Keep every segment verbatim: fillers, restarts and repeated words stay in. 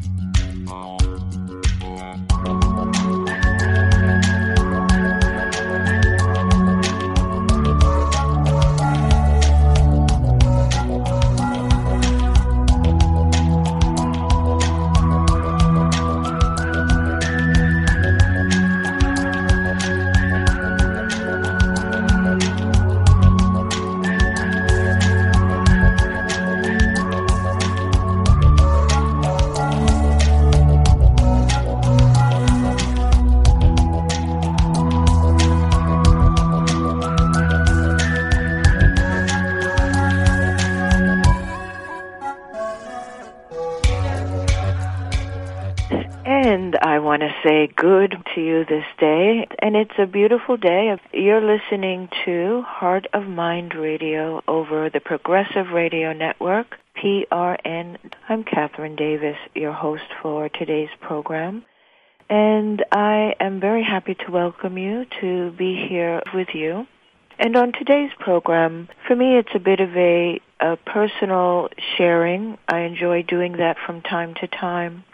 And I want to say good to you this day. And it's a beautiful day. You're listening to Heart of Mind Radio over the Progressive Radio Network, P R N. I'm Catherine Davis, your host for today's program. And I am very happy to welcome you to be here with you. And on today's program, for me, it's a bit of a, a personal sharing. I enjoy doing that from time to time.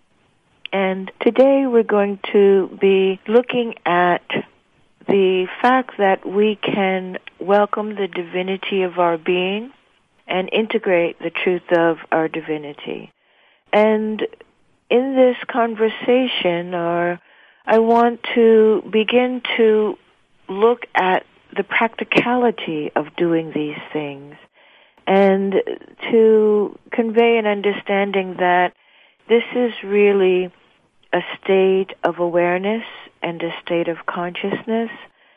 And today we're going to be looking at the fact that we can welcome the divinity of our being and integrate the truth of our divinity. And in this conversation, or I want to begin to look at the practicality of doing these things and to convey an understanding that this is really a state of awareness and a state of consciousness,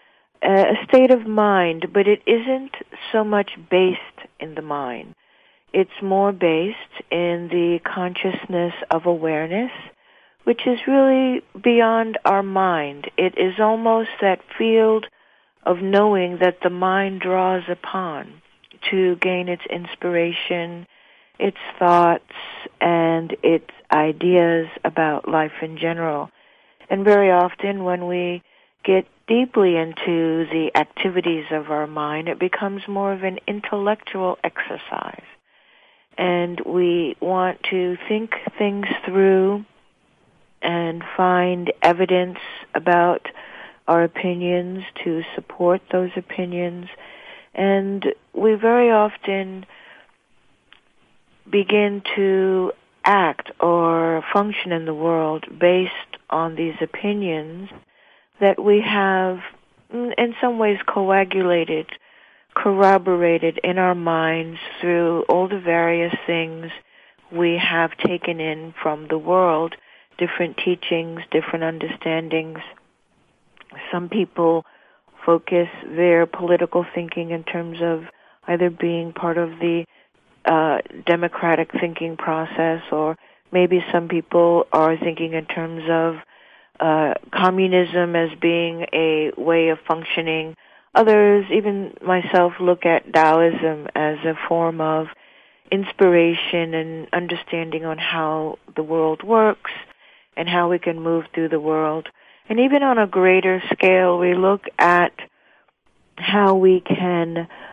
a state of mind, but it isn't so much based in the mind. It's more based in the consciousness of awareness, which is really beyond our mind. It is almost that field of knowing that the mind draws upon to gain its inspiration, its thoughts, and its ideas about life in general. And very often when we get deeply into the activities of our mind, it becomes more of an intellectual exercise. And we want to think things through and find evidence about our opinions to support those opinions. And we very often begin to act or function in the world based on these opinions that we have in some ways coagulated, corroborated in our minds through all the various things we have taken in from the world, different teachings, different understandings. Some people focus their political thinking in terms of either being part of the Uh, democratic thinking process, or maybe some people are thinking in terms of uh, communism as being a way of functioning. Others, even myself, look at Taoism as a form of inspiration and understanding on how the world works and how we can move through the world. And even on a greater scale, we look at how we can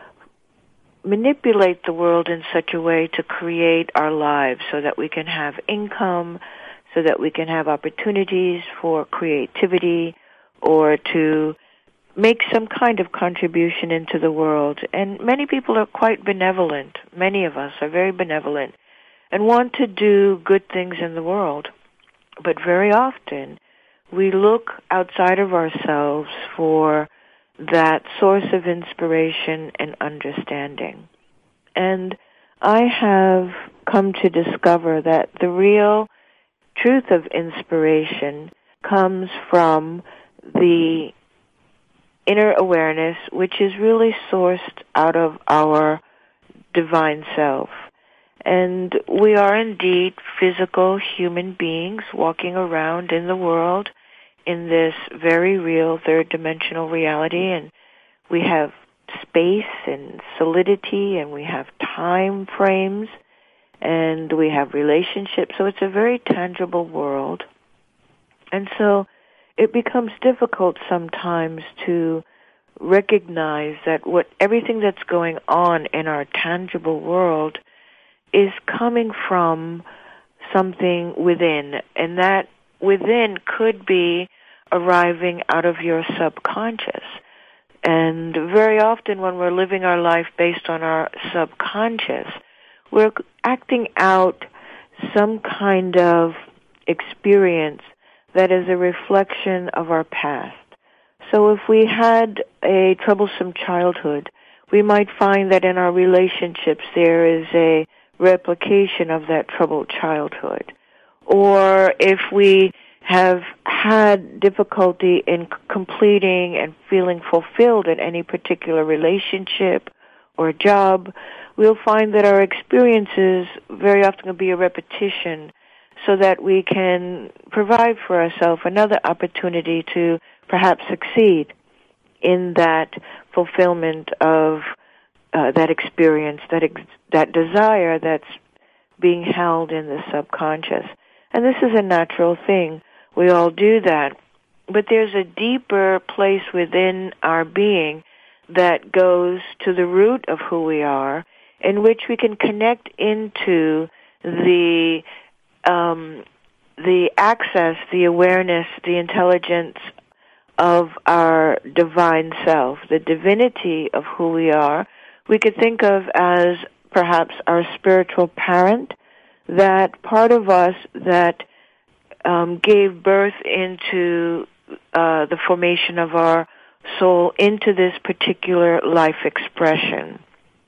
manipulate the world in such a way to create our lives so that we can have income, so that we can have opportunities for creativity or to make some kind of contribution into the world. And many people are quite benevolent. Many of us are very benevolent and want to do good things in the world. But very often we look outside of ourselves for that source of inspiration and understanding. And I have come to discover that the real truth of inspiration comes from the inner awareness, which is really sourced out of our divine self. And we are indeed physical human beings walking around in the world in this very real third-dimensional reality, and we have space and solidity, and we have time frames, and we have relationships, so it's a very tangible world. And so it becomes difficult sometimes to recognize that what everything that's going on in our tangible world is coming from something within, and that within could be arriving out of your subconscious. And very often when we're living our life based on our subconscious, we're acting out some kind of experience that is a reflection of our past. So if we had a troublesome childhood, we might find that in our relationships there is a replication of that troubled childhood. Or if we have had difficulty in completing and feeling fulfilled in any particular relationship or job, we'll find that our experiences very often will be a repetition so that we can provide for ourselves another opportunity to perhaps succeed in that fulfillment of uh, that experience, that ex- that desire that's being held in the subconscious. And this is a natural thing. We all do that. But there's a deeper place within our being that goes to the root of who we are, in which we can connect into the um, the access, the awareness, the intelligence of our divine self, the divinity of who we are. We could think of as perhaps our spiritual parent, that part of us that um, gave birth into uh, the formation of our soul into this particular life expression.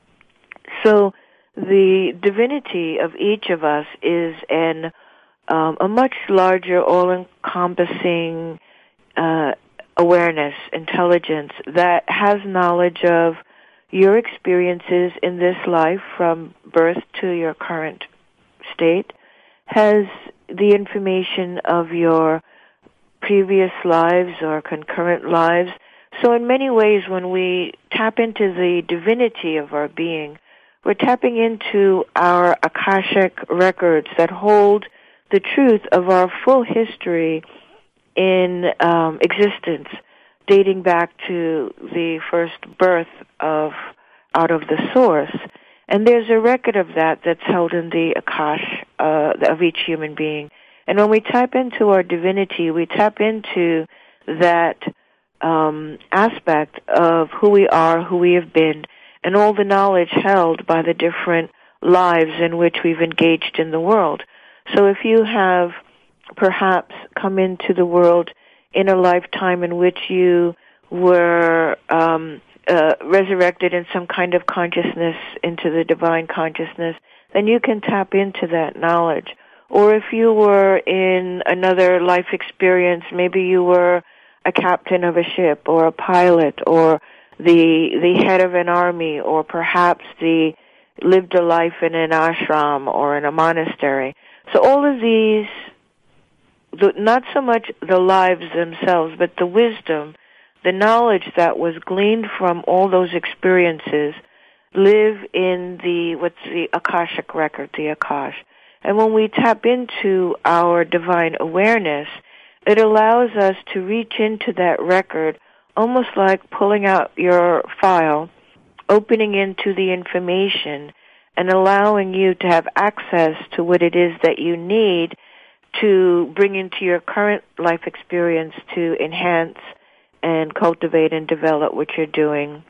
So the divinity of each of us is an um, a much larger, all-encompassing uh, awareness, intelligence that has knowledge of your experiences in this life from birth to your current state, has the information of your previous lives or concurrent lives. So in many ways, when we tap into the divinity of our being, we're tapping into our Akashic records that hold the truth of our full history in um, existence, dating back to the first birth of out of the source. And there's a record of that that's held in the Akash uh, of each human being. And when we tap into our divinity, we tap into that um, aspect of who we are, who we have been, and all the knowledge held by the different lives in which we've engaged in the world. So if you have perhaps come into the world in a lifetime in which you were um, uh, resurrected in some kind of consciousness into the divine consciousness, then you can tap into that knowledge. Or if you were in another life experience, maybe you were a captain of a ship or a pilot or the the head of an army, or perhaps the lived a life in an ashram or in a monastery. So all of these, the, not so much the lives themselves, but the wisdom, the knowledge that was gleaned from all those experiences live in the, what's the Akashic record, the Akash. And when we tap into our divine awareness, it allows us to reach into that record almost like pulling out your file, opening into the information, and allowing you to have access to what it is that you need to bring into your current life experience to enhance and cultivate and develop what you're doing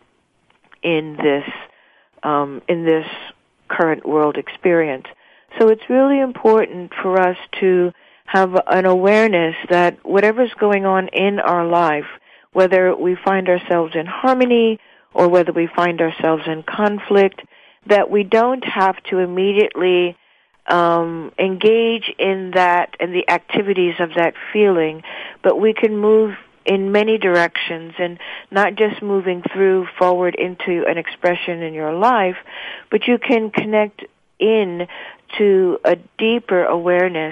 in this um, in this current world experience. So it's really important for us to have an awareness that whatever's going on in our life, whether we find ourselves in harmony or whether we find ourselves in conflict, that we don't have to immediately um, engage in that and the activities of that feeling, but we can move in many directions, and not just moving through forward into an expression in your life, but you can connect in to a deeper awareness,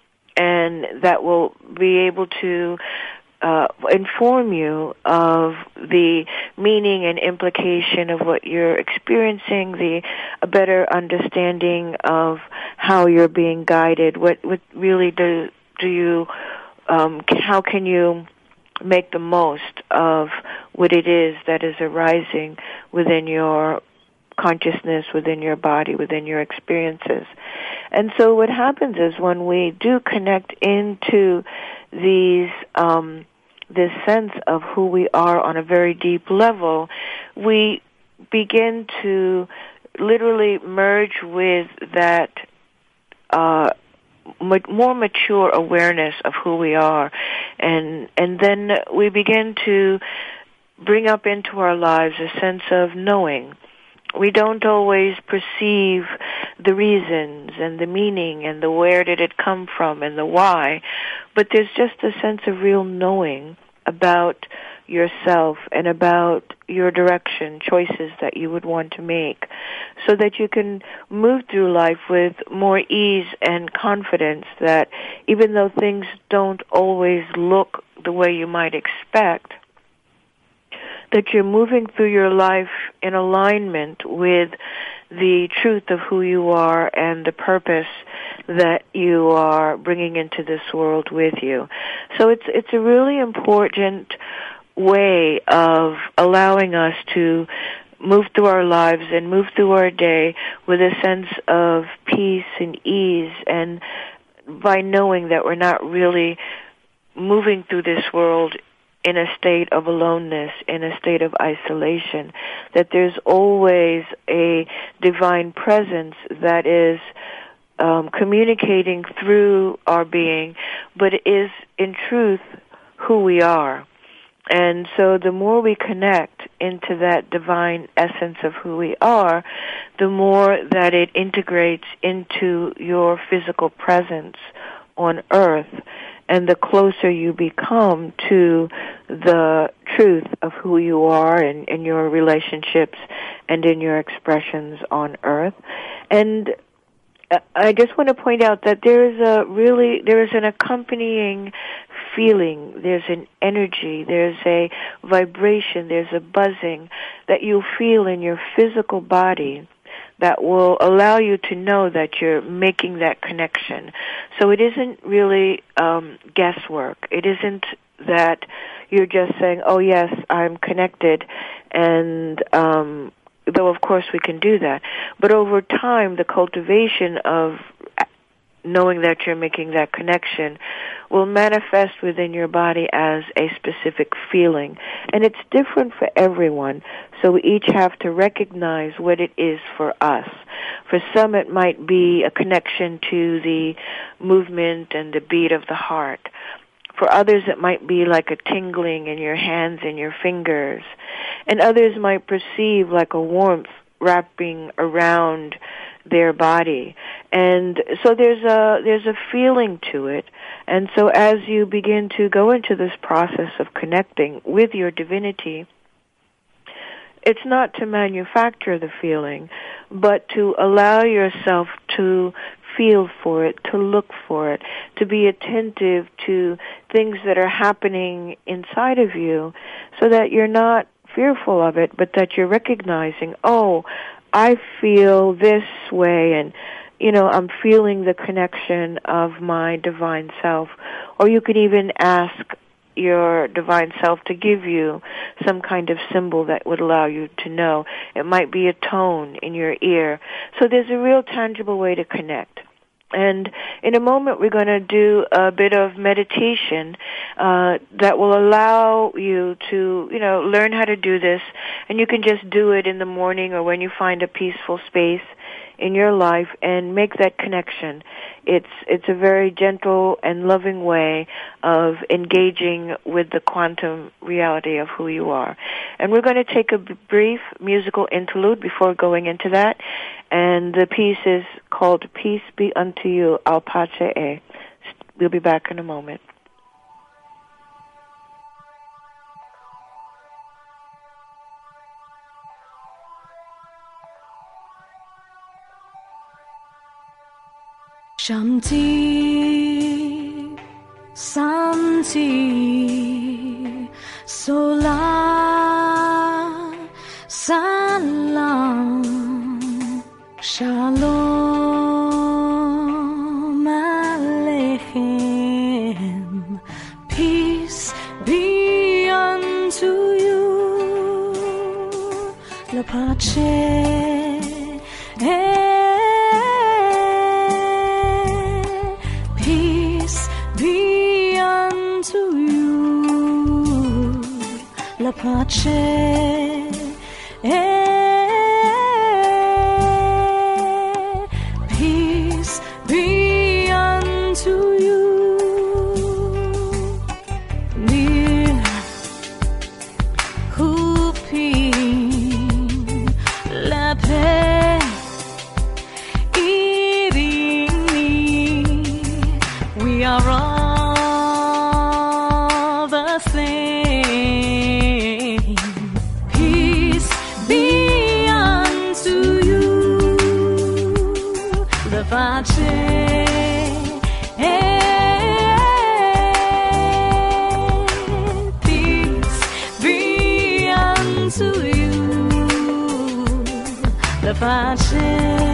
and that will be able to uh, inform you of the meaning and implication of what you're experiencing, the a better understanding of how you're being guided. What what really do do you? Um, how can you make the most of what it is that is arising within your consciousness within your body, within your experiences. And so what happens is when we do connect into these, um, this sense of who we are on a very deep level, we begin to literally merge with that uh, more mature awareness of who we are, and and then we begin to bring up into our lives a sense of knowing. We don't always perceive the reasons and the meaning and the where did it come from and the why, but there's just a sense of real knowing about yourself and about your direction, choices that you would want to make, so that you can move through life with more ease and confidence that even though things don't always look the way you might expect, that you're moving through your life in alignment with the truth of who you are and the purpose that you are bringing into this world with you. So it's it's a really important way of allowing us to move through our lives and move through our day with a sense of peace and ease, and by knowing that we're not really moving through this world in a state of aloneness, in a state of isolation, that there's always a divine presence that is um, communicating through our being, but is in truth who we are. And so the more we connect into that divine essence of who we are, the more that it integrates into your physical presence on earth, and the closer you become to the truth of who you are in, in your relationships and in your expressions on earth. And I just want to point out that there is a really, there is an accompanying feeling, there's an energy, there's a vibration, there's a buzzing that you feel in your physical body that will allow you to know that you're making that connection. So it isn't really um, guesswork. It isn't that you're just saying, oh yes, I'm connected, and um, though of course we can do that. But over time, the cultivation of knowing that you're making that connection will manifest within your body as a specific feeling. And it's different for everyone, so we each have to recognize what it is for us. For some, it might be a connection to the movement and the beat of the heart. For others, it might be like a tingling in your hands and your fingers. And others might perceive like a warmth wrapping around their body. And so there's a there's a feeling to it. And so as you begin to go into this process of connecting with your divinity, it's not to manufacture the feeling, but to allow yourself to feel for it, to look for it, to be attentive to things that are happening inside of you, so that you're not fearful of it, but that you're recognizing, oh, I feel this way, and, you know, I'm feeling the connection of my divine self. Or you could even ask your divine self to give you some kind of symbol that would allow you to know. It might be a tone in your ear. So there's a real tangible way to connect. And in a moment, we're going to do a bit of meditation uh, that will allow you to, you know, learn how to do this. And you can just do it in the morning or when you find a peaceful space in your life and make that connection. It's it's a very gentle and loving way of engaging with the quantum reality of who you are. And we're going to take a brief musical interlude before going into that. And the piece is called Peace Be Unto You, Al Pace E. We'll be back in a moment. Shanti, Santi, Sola, Salam, Shalom Aleichem, peace be unto you, La Pace. be unto you la pace. Peace be unto you. Near Hupin la paix. We are all the same. Peace be unto you. The Vache. Peace be unto you. The Vache.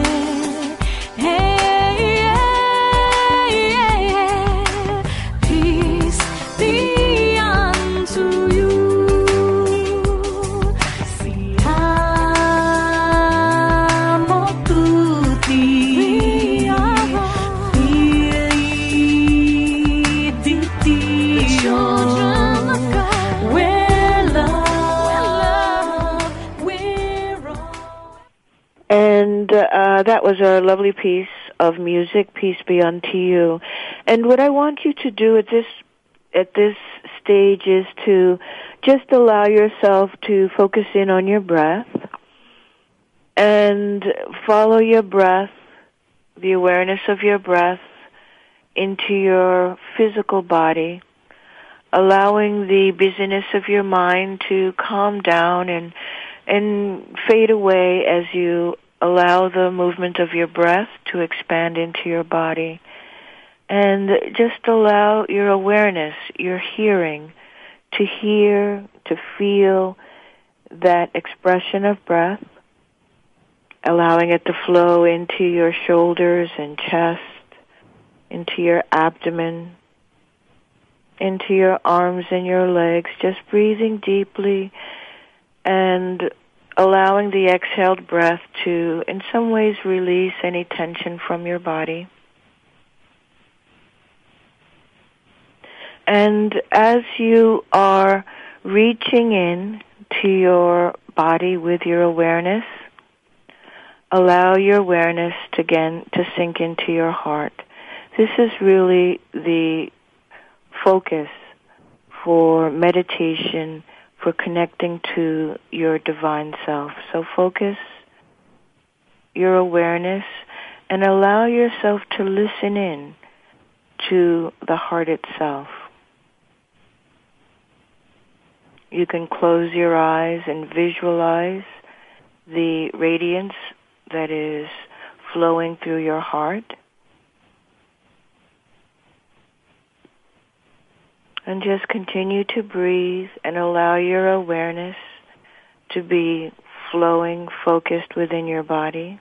And uh, that was a lovely piece of music, Peace Be Unto You. And what I want you to do at this at this stage is to just allow yourself to focus in on your breath and follow your breath, the awareness of your breath, into your physical body, allowing the busyness of your mind to calm down and and fade away as you allow the movement of your breath to expand into your body. And just allow your awareness, your hearing, to hear, to feel that expression of breath, allowing it to flow into your shoulders and chest, into your abdomen, into your arms and your legs, just breathing deeply and allowing the exhaled breath to, in some ways, release any tension from your body. And as you are reaching in to your body with your awareness, allow your awareness to again to sink into your heart. This is really the focus for meditation, for connecting to your divine self. So focus your awareness and allow yourself to listen in to the heart itself. You can close your eyes and visualize the radiance that is flowing through your heart. And just continue to breathe and allow your awareness to be flowing, focused within your body.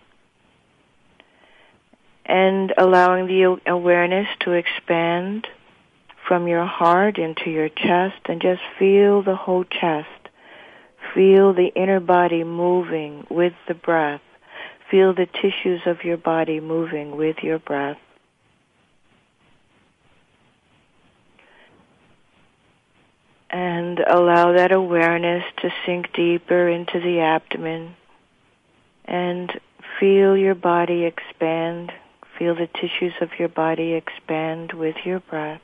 And allowing the awareness to expand from your heart into your chest, and just feel the whole chest. Feel the inner body moving with the breath. Feel the tissues of your body moving with your breath. And allow that awareness to sink deeper into the abdomen and feel your body expand. Feel the tissues of your body expand with your breath.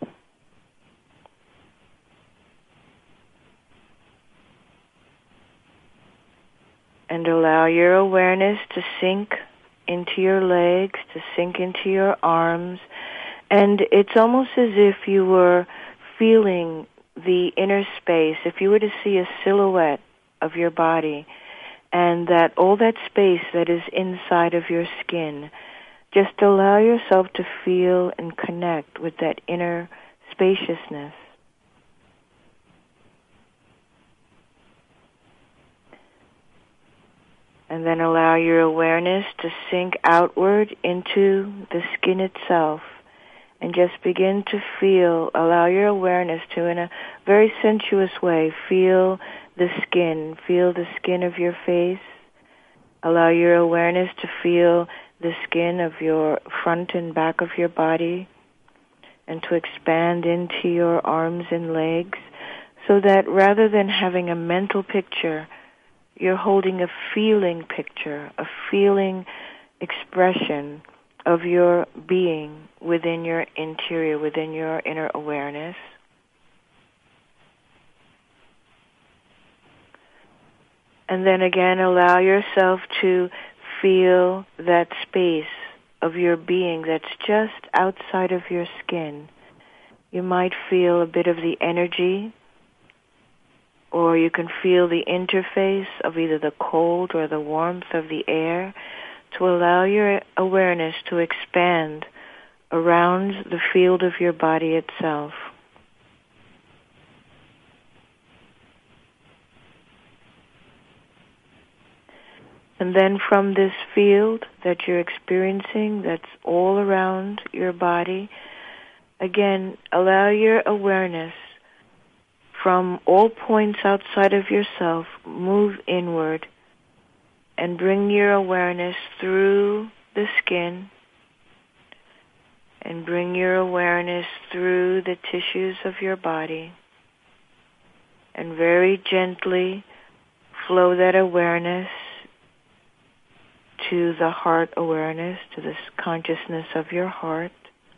And allow your awareness to sink into your legs, to sink into your arms. And it's almost as if you were feeling the inner space, if you were to see a silhouette of your body, and that all that space that is inside of your skin, just allow yourself to feel and connect with that inner spaciousness. And then allow your awareness to sink outward into the skin itself. And just begin to feel, allow your awareness to, in a very sensuous way, feel the skin. Feel the skin of your face. Allow your awareness to feel the skin of your front and back of your body. and to expand into your arms and legs, so that rather than having a mental picture, you're holding a feeling picture, a feeling expression of your being within your interior, within your inner awareness. And then again, allow yourself to feel that space of your being that's just outside of your skin. You might feel a bit of the energy, or you can feel the interface of either the cold or the warmth of the air, to allow your awareness to expand around the field of your body itself. And then from this field that you're experiencing, that's all around your body, again, allow your awareness from all points outside of yourself, move inward, and bring your awareness through the skin, and bring your awareness through the tissues of your body, and very gently flow that awareness to the heart awareness, to this consciousness of your heart.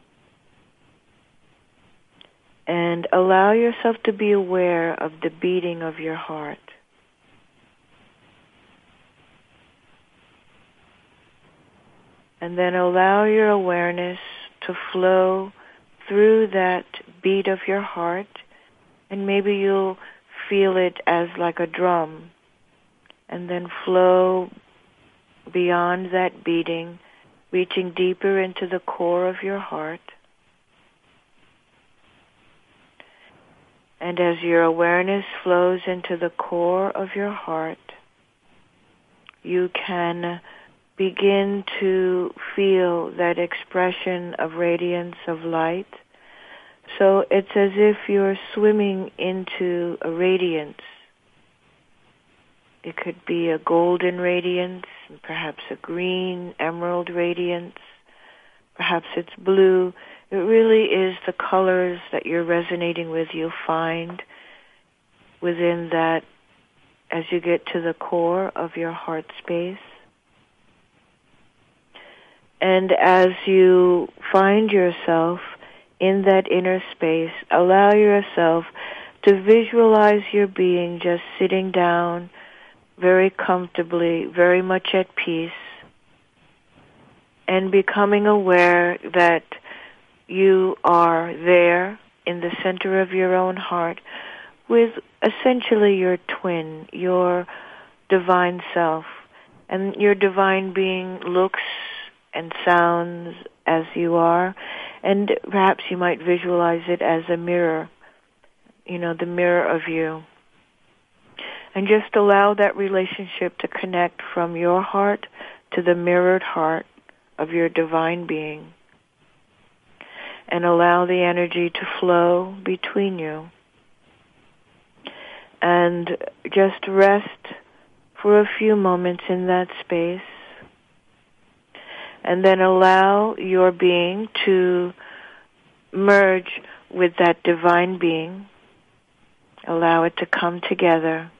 And allow yourself to be aware of the beating of your heart. And then allow your awareness to flow through that beat of your heart, and maybe you'll feel it as like a drum, and then flow beyond that beating, reaching deeper into the core of your heart. And as your awareness flows into the core of your heart, you can begin to feel that expression of radiance, of light. So it's as if you're swimming into a radiance. It could be a golden radiance, perhaps a green, emerald radiance, perhaps it's blue. It really is the colors that you're resonating with you'll find within that as you get to the core of your heart space. And as you find yourself in that inner space, allow yourself to visualize your being just sitting down very comfortably, very much at peace, and becoming aware that you are there in the center of your own heart with essentially your twin, your divine self. And your divine being looks and sounds as you are, and perhaps you might visualize it as a mirror, you know, the mirror of you. And just allow that relationship to connect from your heart to the mirrored heart of your divine being. And allow the energy to flow between you. And just rest for a few moments in that space. And then allow your being to merge with that divine being. Allow it to come together.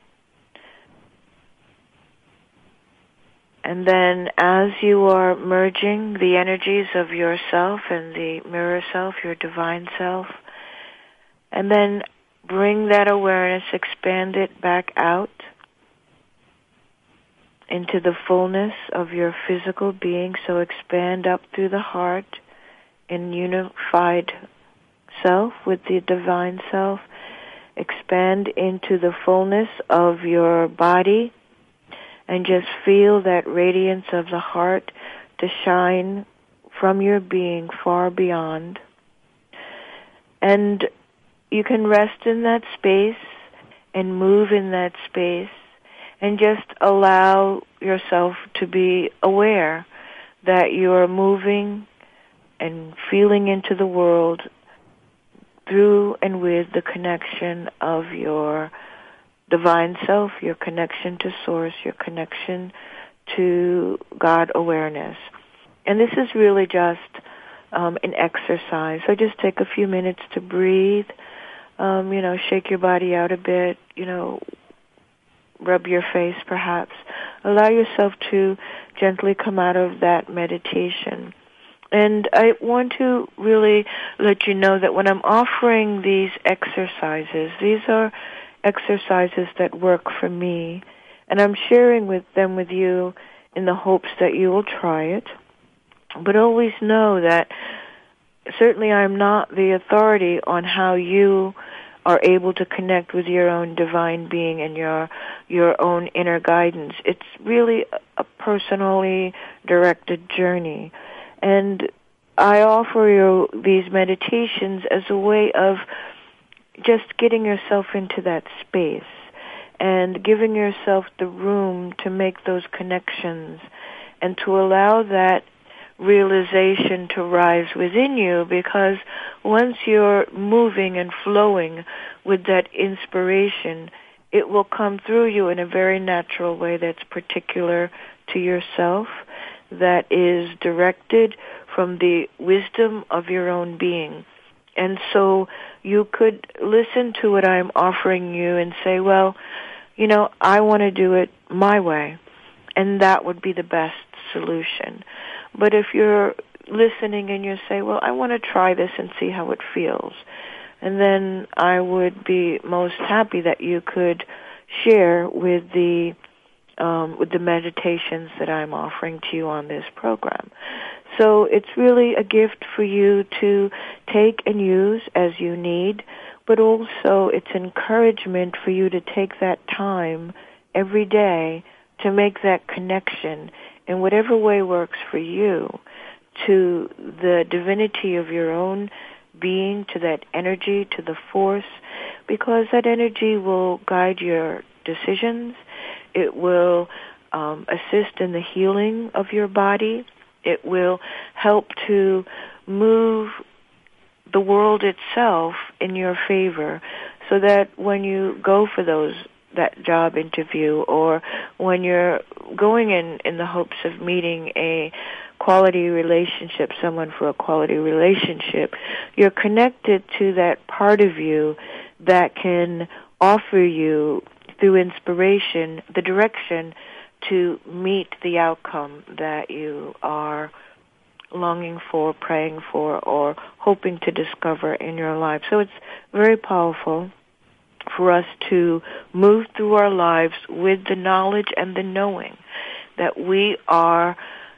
And then as you are merging the energies of yourself and the mirror self, your divine self, and then bring that awareness, expand it back out into the fullness of your physical being. So expand up through the heart in unified self with the divine self. Expand into the fullness of your body. And just feel that radiance of the heart to shine from your being far beyond. And you can rest in that space and move in that space and just allow yourself to be aware that you are moving and feeling into the world through and with the connection of your divine self, your connection to source, your connection to God awareness. And this is really just um, an exercise. So just take a few minutes to breathe, um, you know, shake your body out a bit, you know, rub your face perhaps. Allow yourself to gently come out of that meditation. And I want to really let you know that when I'm offering these exercises, these are exercises that work for me, and I'm sharing with them with you in the hopes that you will try it. But always know that certainly I'm not the authority on how you are able to connect with your own divine being and your your own inner guidance. It's really a personally directed journey. And I offer you these meditations as a way of just getting yourself into that space and giving yourself the room to make those connections and to allow that realization to rise within you, because once you're moving and flowing with that inspiration, it will come through you in a very natural way that's particular to yourself, that is directed from the wisdom of your own being. And so you could listen to what I'm offering you and say, well, you know, I want to do it my way, and that would be the best solution. But if you're listening and you say, well, I want to try this and see how it feels, and then I would be most happy that you could share with the um, with the meditations that I'm offering to you on this program. So it's really a gift for you to take and use as you need, but also it's encouragement for you to take that time every day to make that connection in whatever way works for you to the divinity of your own being, to that energy, to the force, because that energy will guide your decisions. It will um, assist in the healing of your body. It will help to move the world itself in your favor, so that when you go for those that job interview, or when you're going in in the hopes of meeting a quality relationship, someone for a quality relationship, you're connected to that part of you that can offer you, through inspiration, the direction to meet the outcome that you are longing for, praying for, or hoping to discover in your life. So it's very powerful for us to move through our lives with the knowledge and the knowing that we are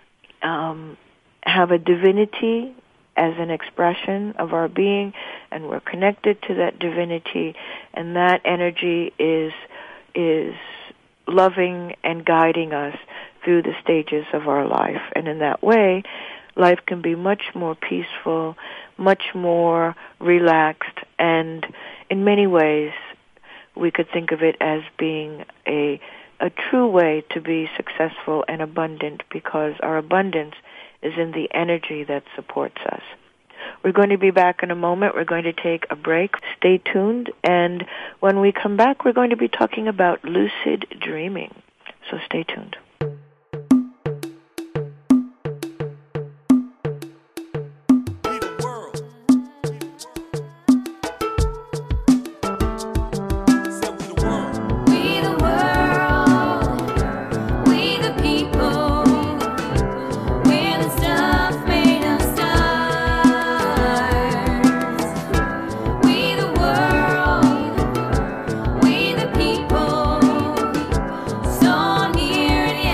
um, have a divinity as an expression of our being, and we're connected to that divinity, and that energy is is loving and guiding us through the stages of our life. And in that way, life can be much more peaceful, much more relaxed, and in many ways, we could think of it as being a a true way to be successful and abundant, because our abundance is in the energy that supports us. We're going to be back in a moment. We're going to take a break. Stay tuned, and when we come back, we're going to be talking about lucid dreaming. So stay tuned. We the people, so near and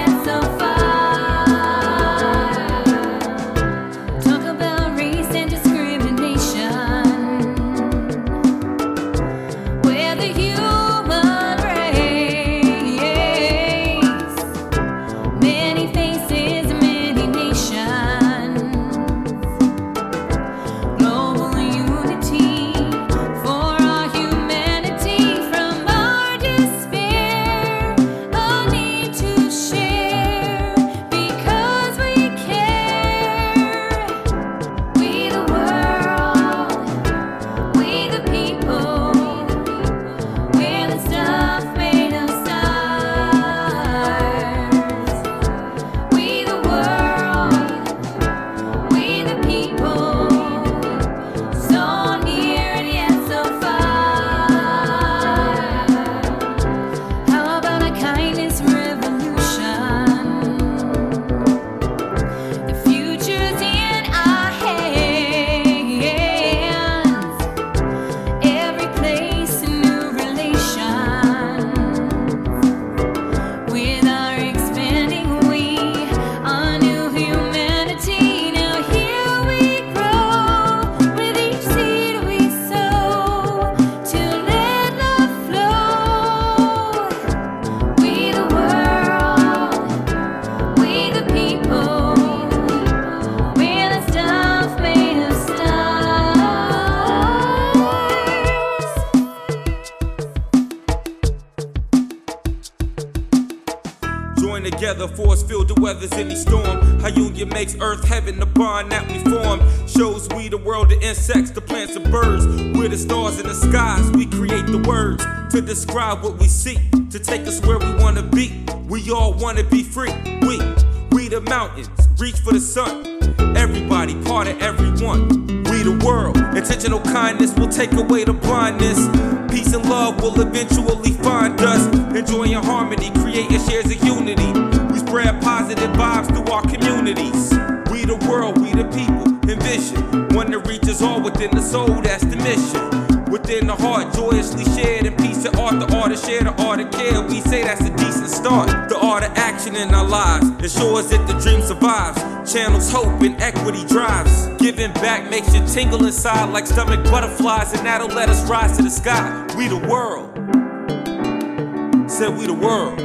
together, force field to weathers any storm. How union makes earth heaven, the bond that we form. Shows we the world, the insects, the plants and birds. We're the stars in the skies, we create the words to describe what we see, to take us where we wanna be. We all wanna be free. We, we the mountains, reach for the sun. Everybody, part of everyone. We the world. Intentional kindness will take away the blindness. Peace and love will eventually find us. Enjoying harmony, creating shares of unity. We spread positive vibes through our communities. We the world, we the people. Envision one that reaches all within the soul, that's the mission. Within the heart, joyously shared in peace and art. The art of share, the art of care. We say that's a decent start. The art of action in our lives ensures that the dream survives. Channels hope and equity drives. Giving back makes you tingle inside like stomach butterflies, and that'll let us rise to the sky. We the world. Said we the world.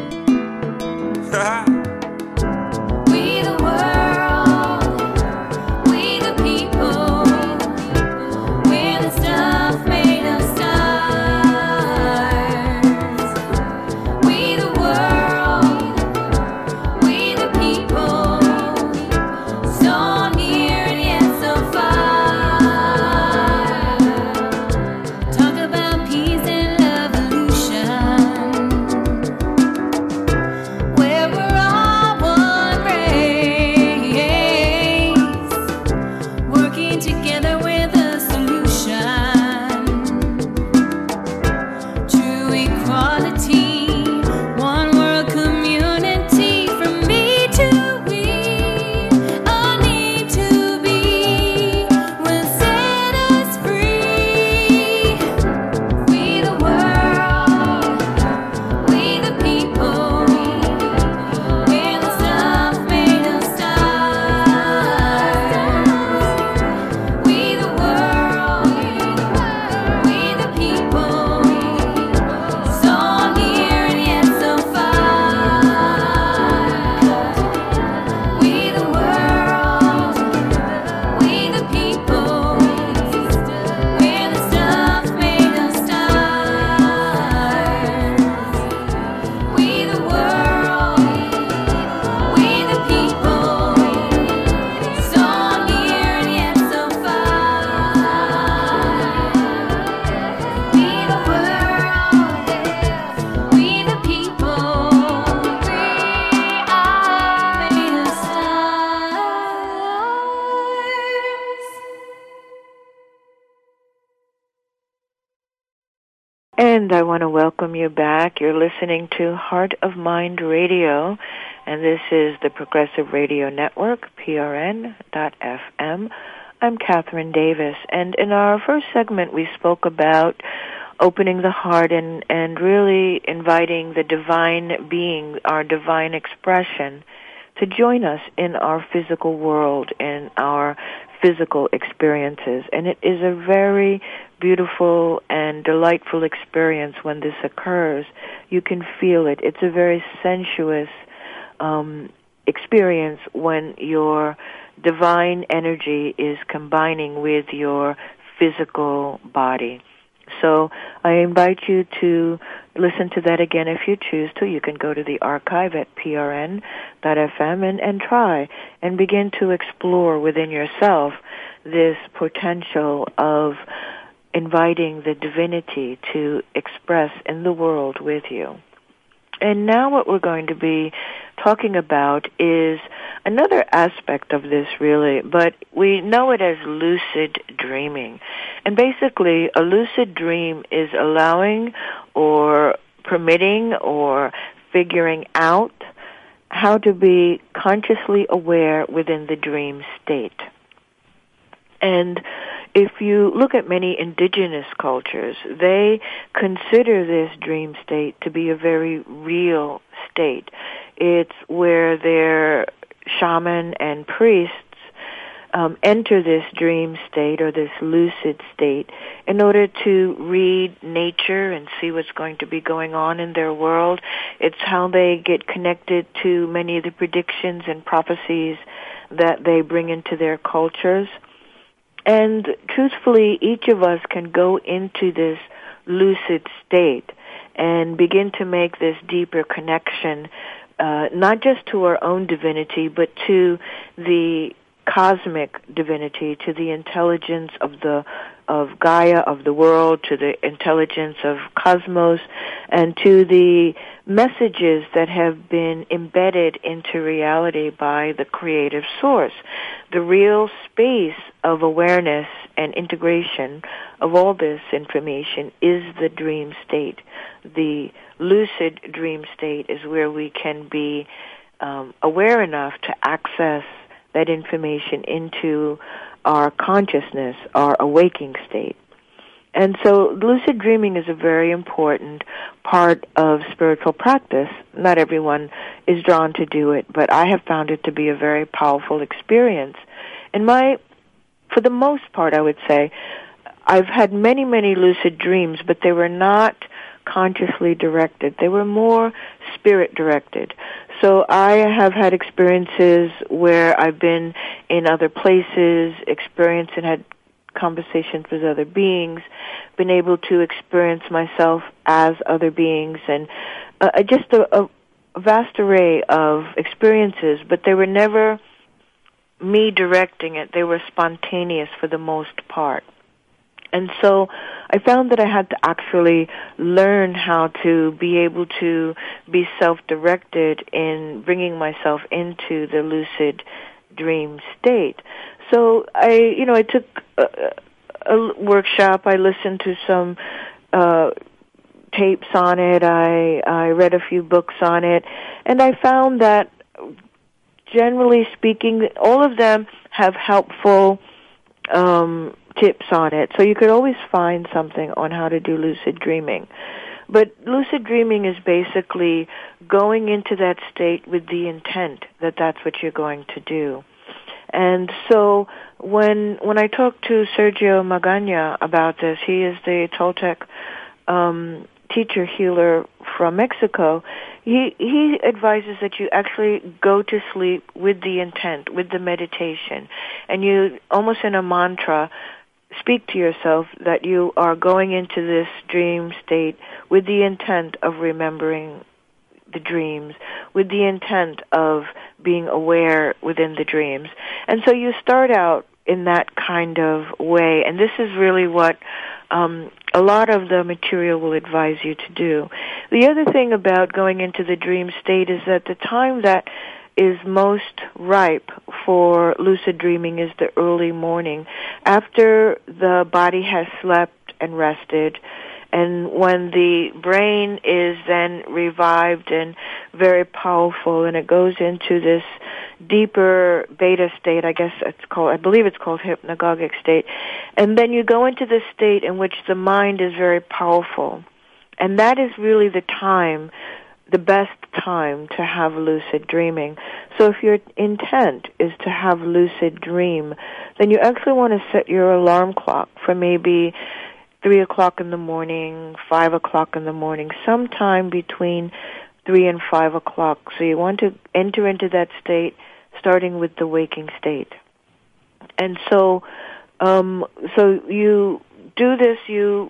We the world. We the people. We're the stuff made of stars. We the world. We the people. So near and yet so far. Talk about peace and evolution, where we're all one race, working together with a solution. True equality, one world community, from me to we, a need to be, will set us free. We the world, we the people, we're the stuff made of stars. We the world, we the people, so near and yet so far. We the world, we the people, we're the stuff made of stars. We the world, we the people, so near and yet so far. We the world, we the people, we are made of stars. And I want to welcome you back. You're listening to Heart of Mind Radio, and this is the Progressive Radio Network, P R N dot F M. I'm Catherine Davis, and in our first segment we spoke about opening the heart and, and really inviting the divine being, our divine expression, to join us in our physical world, in our physical experiences. And it is a very beautiful and delightful experience when this occurs. You can feel it. It's a very sensuous um, experience when your divine energy is combining with your physical body. So I invite you to listen to that again if you choose to. You can go to the archive at P R N dot F M and, and try and begin to explore within yourself this potential of inviting the divinity to express in the world with you. And now what we're going to be talking about is another aspect of this, really, but we know it as lucid dreaming. And basically, a lucid dream is allowing or permitting or figuring out how to be consciously aware within the dream state. And if you look at many indigenous cultures, they consider this dream state to be a very real state. It's where their shaman and priests um, enter this dream state or this lucid state in order to read nature and see what's going to be going on in their world. It's how they get connected to many of the predictions and prophecies that they bring into their cultures. And truthfully, each of us can go into this lucid state and begin to make this deeper connection uh, not just to our own divinity, but to the cosmic divinity, to the intelligence of the of Gaia, of the world, to the intelligence of cosmos, and to the messages that have been embedded into reality by the creative source. The real space of awareness and integration of all this information is the dream state. The lucid dream state is where we can be um, aware enough to access that information into our consciousness, our awaking state. And so lucid dreaming is a very important part of spiritual practice. Not everyone is drawn to do it, but I have found it to be a very powerful experience. And my, for the most part, I would say, I've had many, many lucid dreams, but they were not consciously directed. They were more spirit directed. So I have had experiences where I've been in other places, experienced and had conversations with other beings, been able to experience myself as other beings, and uh, just a, a vast array of experiences, but they were never me directing it. They were spontaneous for the most part. And so I found that I had to actually learn how to be able to be self-directed in bringing myself into the lucid dream state. So I, you know, I took a, a workshop. I listened to some uh, tapes on it. I, I read a few books on it. And I found that, generally speaking, all of them have helpful um tips on it. So you could always find something on how to do lucid dreaming. But lucid dreaming is basically going into that state with the intent that that's what you're going to do. And so when when I talked to Sergio Magaña about this, he is the Toltec um, teacher healer from Mexico, he he advises that you actually go to sleep with the intent, with the meditation, and you, almost in a mantra, speak to yourself that you are going into this dream state with the intent of remembering the dreams, with the intent of being aware within the dreams. And so you start out in that kind of way, and this is really what um, a lot of the material will advise you to do. The other thing about going into the dream state is that the time that is most ripe for lucid dreaming is the early morning, after the body has slept and rested, and when the brain is then revived and very powerful, and it goes into this deeper beta state, I guess it's called, I believe it's called hypnagogic state, and then you go into this state in which the mind is very powerful, and that is really the time, the best time to have lucid dreaming. So if your intent is to have lucid dream, then you actually want to set your alarm clock for maybe three o'clock in the morning, five o'clock in the morning, sometime between three and five o'clock. So you want to enter into that state starting with the waking state. And so, um, so you do this, you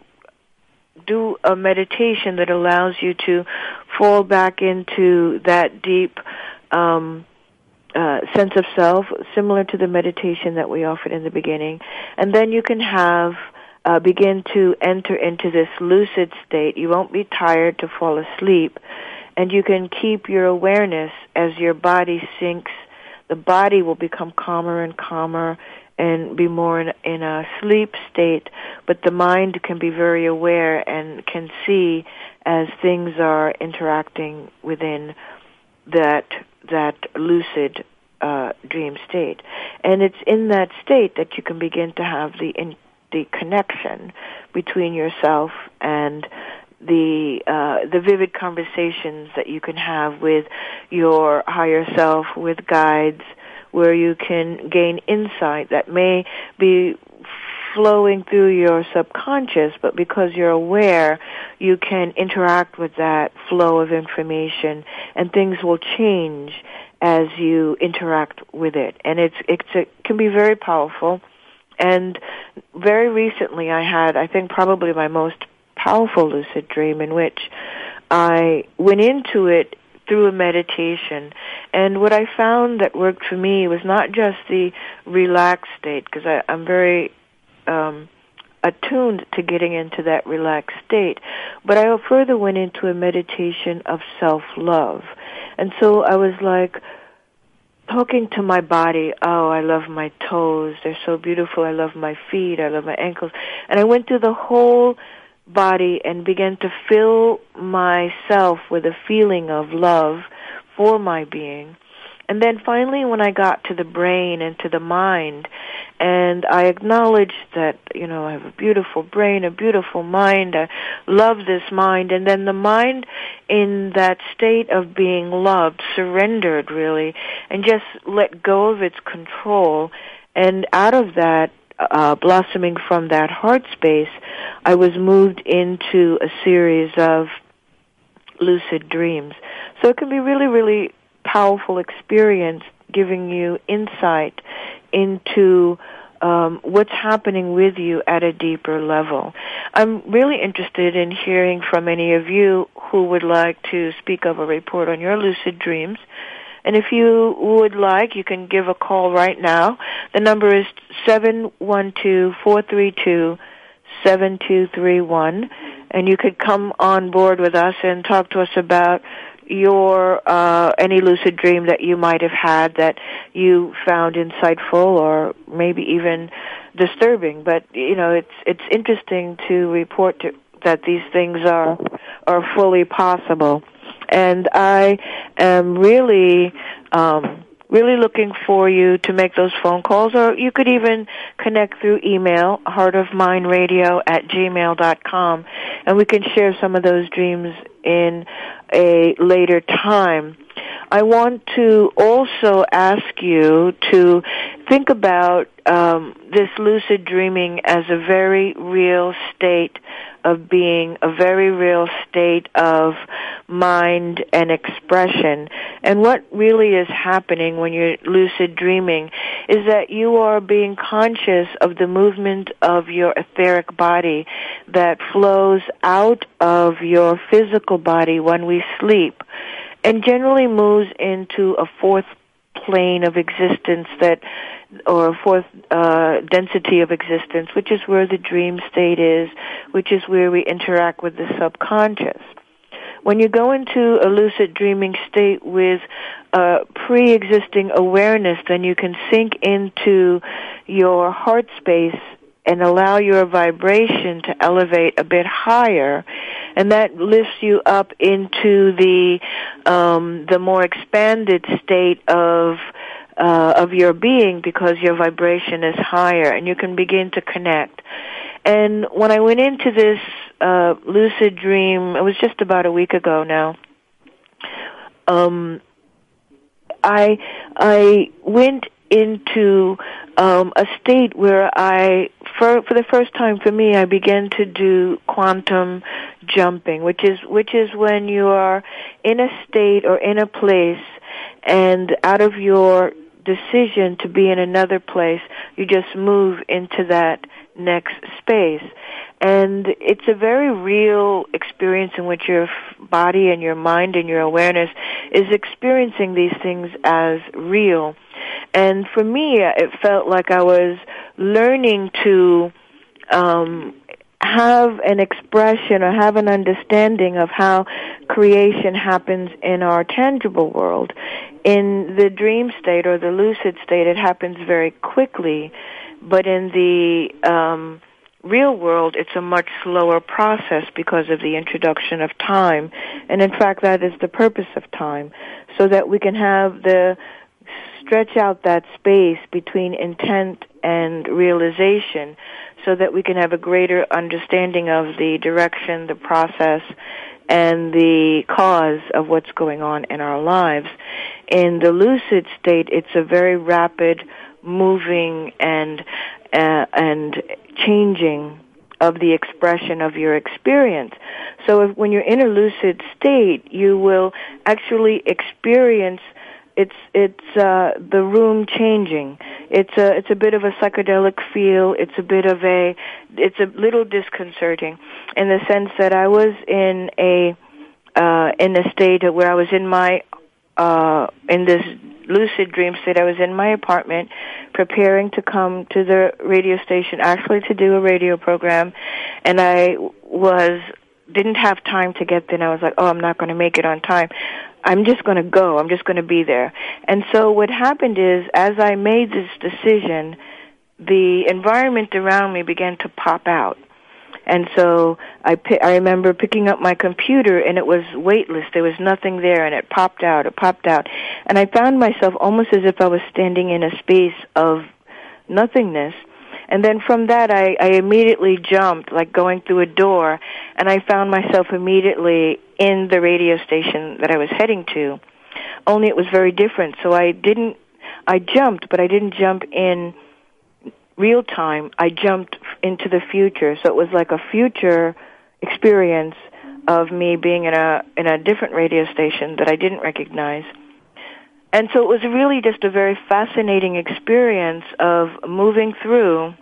do a meditation that allows you to fall back into that deep um, uh, sense of self, similar to the meditation that we offered in the beginning. And then you can have, uh, begin to enter into this lucid state. You won't be tired to fall asleep. And you can keep your awareness as your body sinks. The body will become calmer and calmer and be more in, in a sleep state, but the mind can be very aware and can see as things are interacting within that that lucid uh, dream state. And it's in that state that you can begin to have the in, the connection between yourself and the uh, the vivid conversations that you can have with your higher self, with guides, where you can gain insight that may be flowing through your subconscious, but because you're aware, you can interact with that flow of information, and things will change as you interact with it. And it's, it's it can be very powerful. And very recently I had, I think, probably my most powerful lucid dream, in which I went into it through a meditation. And what I found that worked for me was not just the relaxed state, because I'm very um, attuned to getting into that relaxed state, but I further went into a meditation of self-love. And so I was like, talking to my body, oh, I love my toes, they're so beautiful, I love my feet, I love my ankles. And I went through the whole body and began to fill myself with a feeling of love for my being. And then finally when I got to the brain and to the mind, and I acknowledged that, you know, I have a beautiful brain, a beautiful mind, I love this mind, and then the mind in that state of being loved surrendered really and just let go of its control, and out of that, uh, blossoming from that heart space, I was moved into a series of lucid dreams. So it can be really, really powerful experience, giving you insight into um, what's happening with you at a deeper level. I'm really interested in hearing from any of you who would like to speak of a report on your lucid dreams. And if you would like, you can give a call right now. The number is seven one two, four three two, seven two three one. And you could come on board with us and talk to us about your uh any lucid dream that you might have had that you found insightful or maybe even disturbing. But you know, it's it's interesting to report to, that these things are are fully possible. And I am really um really looking for you to make those phone calls, or you could even connect through email, heartofmindradio at gmail dot com, and we can share some of those dreams in a later time. I want to also ask you to think about um, this lucid dreaming as a very real state of being, a very real state of mind and expression. And what really is happening when you're lucid dreaming is that you are being conscious of the movement of your etheric body that flows out of your physical body when we sleep, and generally moves into a fourth plane of existence that, or a fourth uh, density of existence, which is where the dream state is, which is where we interact with the subconscious. When you go into a lucid dreaming state with uh, pre-existing awareness, then you can sink into your heart space and allow your vibration to elevate a bit higher, and that lifts you up into the um, the more expanded state of uh, of your being, because your vibration is higher, and you can begin to connect. And when I went into this uh, lucid dream, it was just about a week ago now. Um, I I went into um, a state where I, for for the first time for me, I began to do quantum jumping, which is which is when you are in a state or in a place, and out of your decision to be in another place, you just move into that next space. And it's a very real experience in which your body and your mind and your awareness is experiencing these things as real. And for me, it felt like I was learning to um, have an expression or have an understanding of how creation happens in our tangible world. In the dream state or the lucid state, it happens very quickly, but in the um, real world, it's a much slower process because of the introduction of time. And in fact, that is the purpose of time, so that we can have the stretch out that space between intent and realization, so that we can have a greater understanding of the direction, the process, and the cause of what's going on in our lives. In the lucid state, it's a very rapid moving and uh, and changing of the expression of your experience. So if, when you're in a lucid state, you will actually experience it's it's uh, the room changing. It's a it's a bit of a psychedelic feel. It's a bit of a it's a little disconcerting in the sense that I was in a uh, in a state where I was in my, uh, in this lucid dream state. I was in my apartment preparing to come to the radio station, actually to do a radio program, and I was, didn't have time to get there, and I was like, oh, I'm not going to make it on time. I'm just going to go. I'm just going to be there. And so what happened is, as I made this decision, the environment around me began to pop out. And so I, pi- I remember picking up my computer, and it was weightless. There was nothing there, and it popped out. It popped out. And I found myself almost as if I was standing in a space of nothingness. And then from that, I, I immediately jumped, like going through a door, and I found myself immediately in the radio station that I was heading to. Only it was very different. So I didn't, I jumped, but I didn't jump in real time. I jumped into the future. So it was like a future experience of me being in a in a different radio station that I didn't recognize. And so it was really just a very fascinating experience of moving through.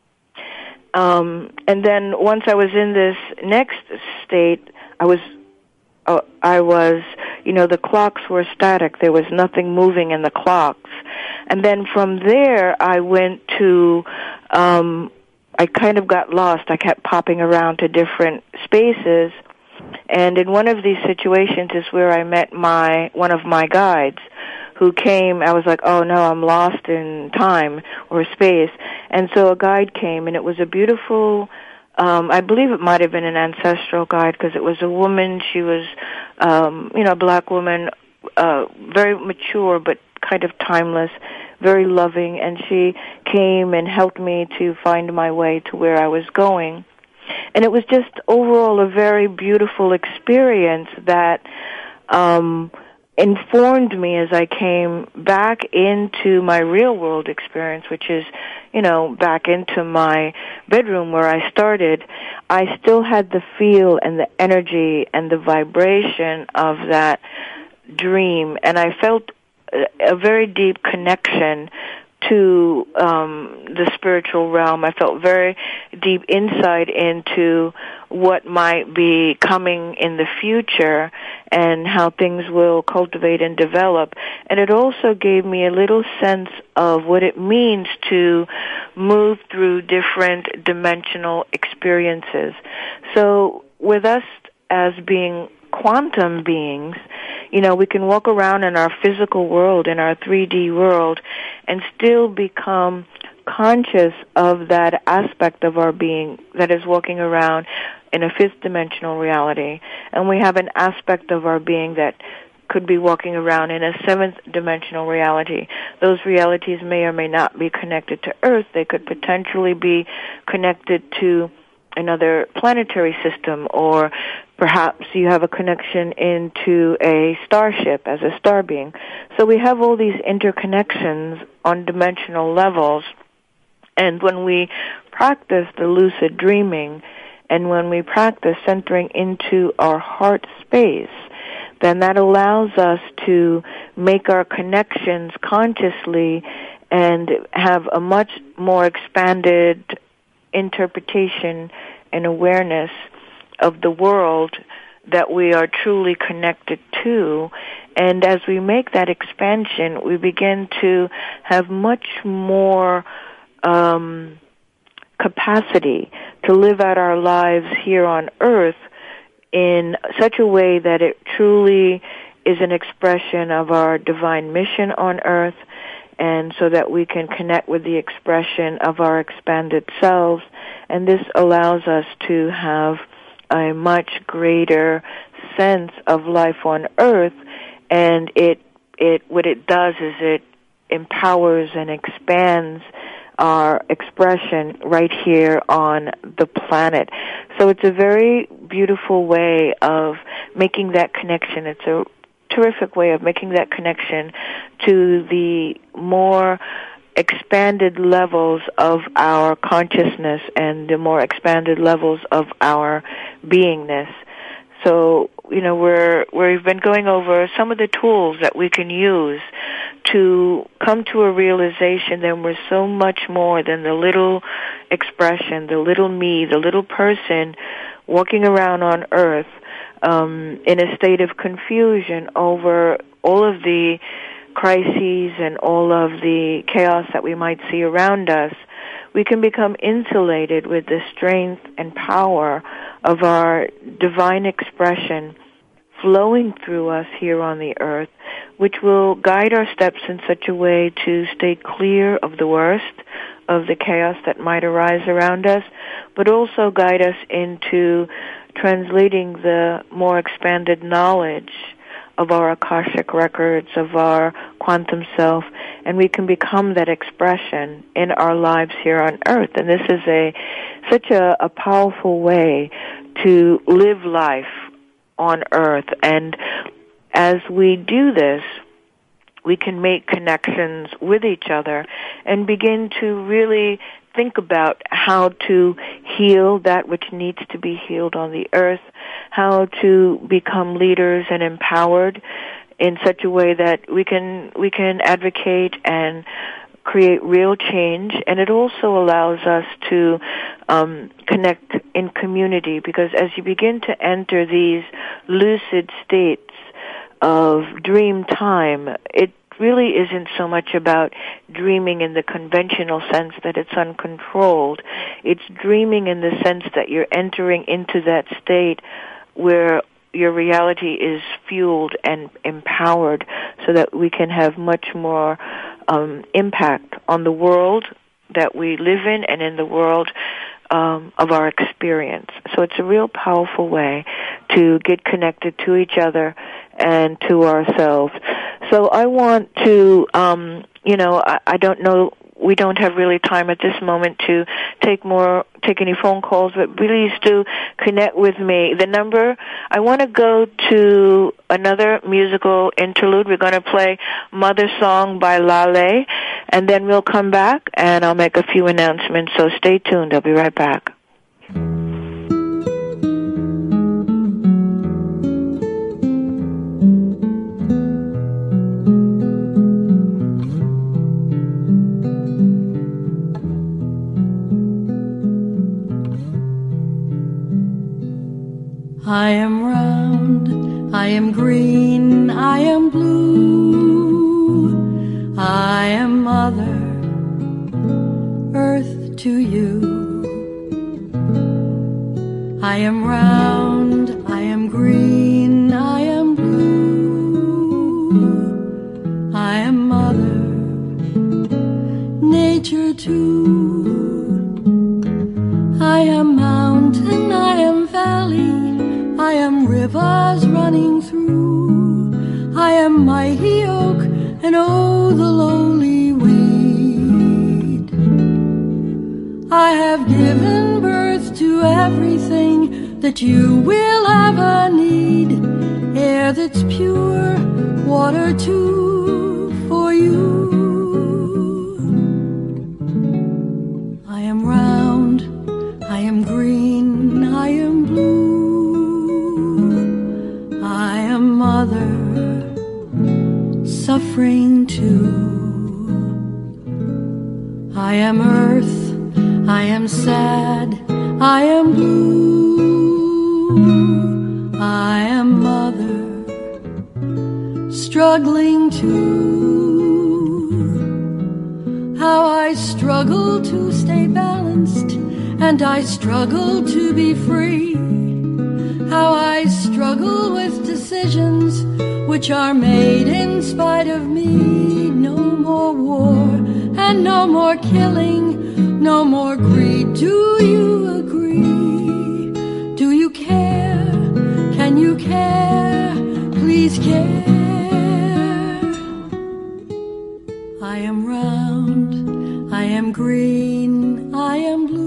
Um, and then once I was in this next state, I was, uh, I was, you know, the clocks were static. There was nothing moving in the clocks. And then from there, I went to, um, I kind of got lost. I kept popping around to different spaces. And in one of these situations is where I met my, one of my guides, who came. I was like, oh no, I'm lost in time or space. And so a guide came, and it was a beautiful, um, I believe it might have been an ancestral guide, because it was a woman. She was, um, you know, a black woman, uh, very mature but kind of timeless, very loving, and she came and helped me to find my way to where I was going. And it was just overall a very beautiful experience that, um, informed me as I came back into my real world experience, which is, you know, back into my bedroom where I started. I still had the feel and the energy and the vibration of that dream, and I felt a very deep connection to um, the spiritual realm. I felt very deep insight into what might be coming in the future and how things will cultivate and develop. And it also gave me a little sense of what it means to move through different dimensional experiences. So with us as being quantum beings, you know, we can walk around in our physical world, in our three D world, and still become conscious of that aspect of our being that is walking around in a fifth dimensional reality. And we have an aspect of our being that could be walking around in a seventh dimensional reality. Those realities may or may not be connected to Earth. They could potentially be connected to another planetary system, or perhaps you have a connection into a starship as a star being. So we have all these interconnections on dimensional levels. And when we practice the lucid dreaming, and when we practice centering into our heart space, then that allows us to make our connections consciously and have a much more expanded interpretation and awareness of the world that we are truly connected to. And as we make that expansion, we begin to have much more um, capacity to live out our lives here on Earth in such a way that it truly is an expression of our divine mission on Earth, and so that we can connect with the expression of our expanded selves. And this allows us to have a much greater sense of life on Earth, and it it what it does is it empowers and expands our expression right here on the planet. So it's a very beautiful way of making that connection. It's a terrific way of making that connection to the more expanded levels of our consciousness and the more expanded levels of our beingness. So, you know, we're, we've been going over some of the tools that we can use to come to a realization that we're so much more than the little expression, the little me, the little person walking around on Earth, um, in a state of confusion over all of the crises and all of the chaos that we might see around us, we can become insulated with the strength and power of our divine expression flowing through us here on the earth, which will guide our steps in such a way to stay clear of the worst, of the chaos that might arise around us, but also guide us into translating the more expanded knowledge of our Akashic records, of our quantum self, and we can become that expression in our lives here on earth. And this is a such a, a powerful way to live life on earth. And as we do this, we can make connections with each other and begin to really think about how to heal that which needs to be healed on the earth, how to become leaders and empowered in such a way that we can we can advocate and create real change. And it also allows us to um, connect in community, because as you begin to enter these lucid states of dream time, it really isn't so much about dreaming in the conventional sense that it's uncontrolled. It's dreaming in the sense that you're entering into that state where your reality is fueled and empowered so that we can have much more um, impact on the world that we live in and in the world um, of our experience. So it's a real powerful way to get connected to each other and to ourselves. So I want to, um, you know, I, I don't know, we don't have really time at this moment to take more, take any phone calls, but please do connect with me. The number, I want to go to another musical interlude. We're going to play Mother Song by Lale, and then we'll come back and I'll make a few announcements. So stay tuned. I'll be right back. I am round, I am green, I am blue, I am Mother Earth to you. I am round, I am green, I am blue, I am Mother Nature too. I am mountain, I am valley, I am rivers running through, I am mighty oak, and oh, the lowly weed. I have given birth to everything that you will ever need, air that's pure, water too, for you. I am round, I am green, I am blue, I am Mother, suffering too. I am earth, I am sad, I am blue, I am Mother, struggling too. How I struggle to stay balanced, and I struggle to be free. How I struggle with decisions which are made in spite of me. No more war and no more killing, no more greed. Do you agree? Do you care? Can you care? Please care. I am round, I am green, I am blue.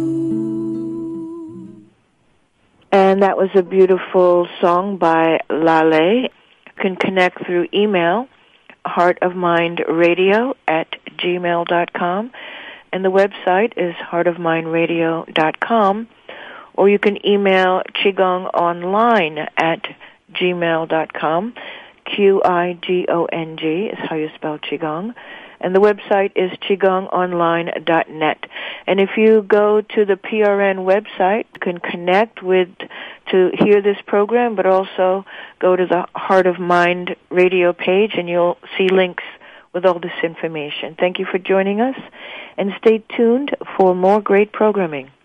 And that was a beautiful song by Lale. You can connect through email, heartofmindradio at gmail dot com. And the website is heart of mind radio dot com. Or you can email qigongonline at gmail dot com. Q I G O N G is how you spell Qigong. And the website is qigong online dot net. And if you go to the P R N website, you can connect with to hear this program, but also go to the Heart of Mind radio page and you'll see links with all this information. Thank you for joining us, and stay tuned for more great programming.